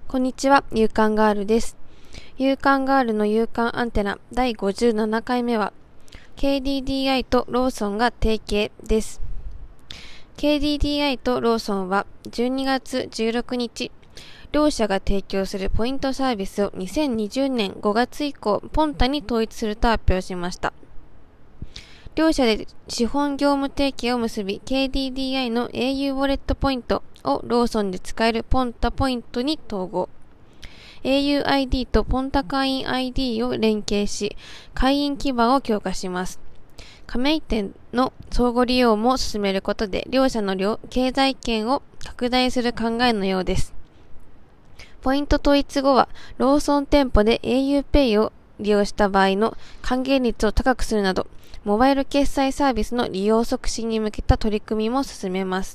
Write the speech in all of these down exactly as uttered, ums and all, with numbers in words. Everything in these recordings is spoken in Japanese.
こんにちは、夕刊ガールです。夕刊ガールの夕刊アンテナだいごじゅうななかいめは ケーディーディーアイ とローソンが提携です。ケーディーディーアイ とローソンはじゅうにがつじゅうろくにち、両社が提供するポイントサービスをにせんにじゅうねんごがつ以降、ポンタに統一すると発表しました。両社で資本業務提携を結び、ケーディーディーアイ の エーユー ウォレットポイントをローソンで使えるポンタポイントに統合。エーユーアイディー とポンタ会員 アイディー を連携し、会員基盤を強化します。加盟店の相互利用も進めることで、両社の両経済圏を拡大する考えのようです。ポイント統一後は、ローソン店舗で auPay を利用した場合の還元率を高くするなど、モバイル決済サービスの利用促進に向けた取り組みも進めます。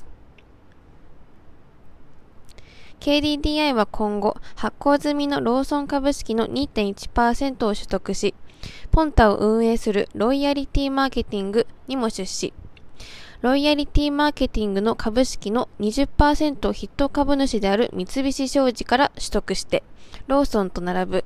ケーディーディーアイ は今後、発行済みのローソン株式の にてんいちパーセント を取得し、ポンタを運営するロイヤリティマーケティングにも出資。ロイヤリティマーケティングの株式の にじゅっパーセント を筆頭株主である三菱商事から取得して、ローソンと並ぶ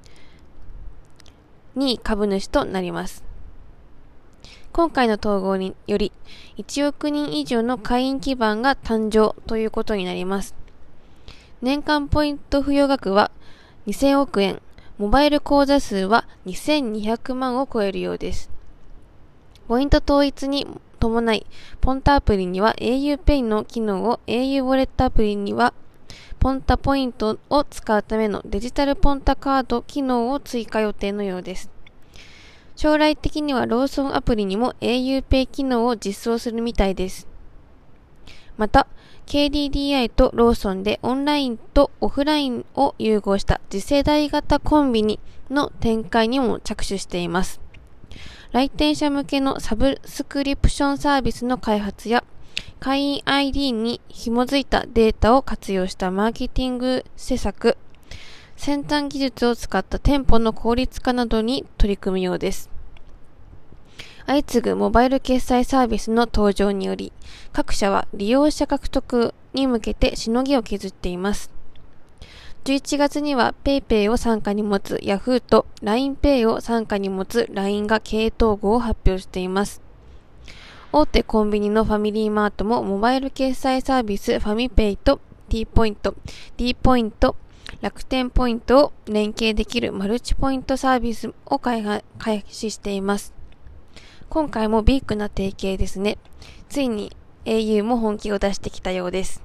にい株主となります。今回の統合により、いちおくにん以上の会員基盤が誕生ということになります。年間ポイント付与額はにせんおくえん、モバイル口座数はにせんにひゃくまんを超えるようです。ポイント統一に伴い、ポンタアプリには auPay の機能を au ウォレットアプリにはポンタポイントを使うためのデジタルポンタカード機能を追加予定のようです。将来的にはローソンアプリにも auPay 機能を実装するみたいです。また、ケーディーディーアイ とローソンでオンラインとオフラインを融合した次世代型コンビニの展開にも着手しています。来店者向けのサブスクリプションサービスの開発や会員 アイディー に紐づいたデータを活用したマーケティング施策、先端技術を使った店舗の効率化などに取り組むようです。相次ぐモバイル決済サービスの登場により、各社は利用者獲得に向けてしのぎを削っています。じゅういちがつには PayPay を傘下に持つ Yahoo と ラインペイ を傘下に持つ ライン が経営統合を発表しています。大手コンビニのファミリーマートもモバイル決済サービスファミペイと T ポイント、D ポイント、楽天ポイントを連携できるマルチポイントサービスを開始しています。今回もビッグな提携ですね。ついに au も本気を出してきたようです。